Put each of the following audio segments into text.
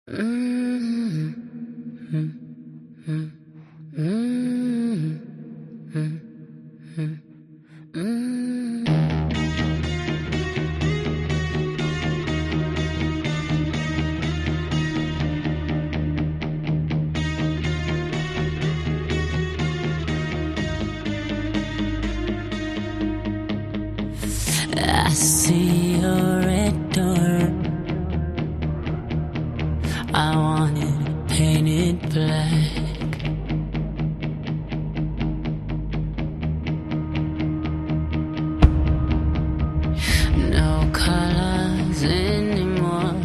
I see your red door. I want it painted black. No colors anymore.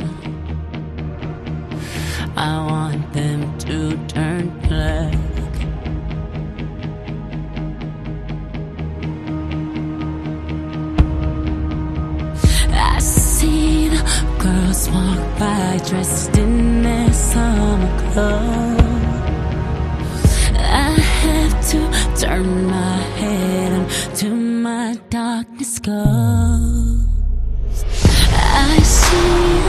I want them to turn black. I see the girls walk by dressed in their summer clothes. I have to turn my head until my darkness goes. I see